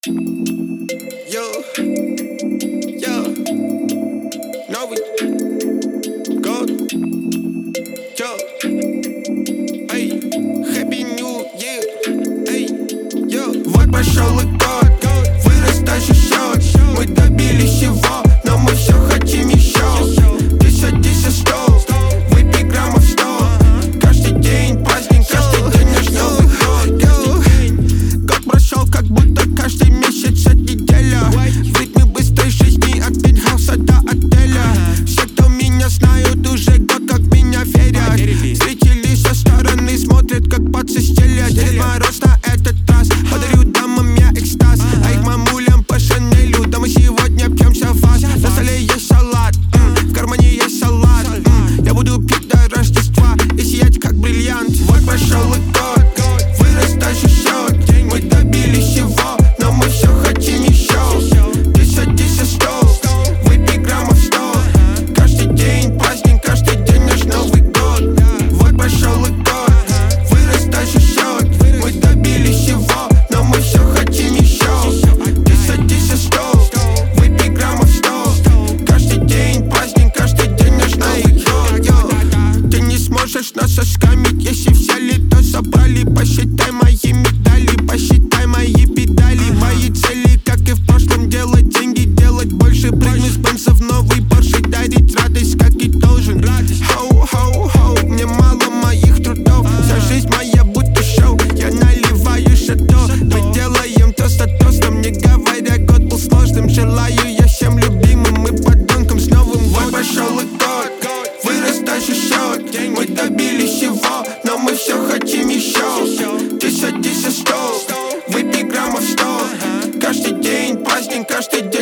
Yo, yo, Новый год, yo, эй, Happy New Year, эй, yo. Вот пошел и год, вырос даже счет. Мы добились всего, но мы все хотим еще. Ты садись за стол, выпей граммов 100. Каждый день праздник, каждый день наш Новый год. Год прошел, как будто каждый месяц от неделя. В ритме быстрой жизни от пентхауса до отеля. Все, кто меня знают, уже год как в меня верят. Зрители со стороны смотрят, как бацы стелят. Дед Мороз на этот раз подарю дамам я экстаз, а их мамулям по Шанелю. Да мы сегодня пьемся в вас. На столе есть салат, в кармане есть салат. Я буду пить до Рождества и сиять как бриллиант. Вот пошел и год, вырос даже счет. Мы добились всего, но мы все хотим еще. Ты садись за стол, выпей граммов 100. Каждый день праздник, каждый день наш Новый год. Вот пошел и год, вырос даже счет. Мы добились всего, но мы все хотим еще. Ты садись за стол, выпей граммов 100. Каждый день праздник, каждый день наш Новый год. Ты не сможешь нас оскамить, если взяли, то собрали. Посчитай мои медали, посчитай мои педали. Мои цели, как и в прошлом, делать деньги, делать больше. Прыгну с Бенса в новый Порш и дарить радость, как и должен. Хоу-хоу-хоу, мне мало моих трудов. Вся жизнь моя будто шоу, я наливаю шато. Мы делаем тост за тостом, не говоря, год был сложным. Желаю я всем любимым и подонкам с Новым годом. Вот пошел и год, вырос даже счет. Мы добились всего, но мы все хотим еще. Ты садись за стол, выпей граммов 100. Каждый день праздник, каждый день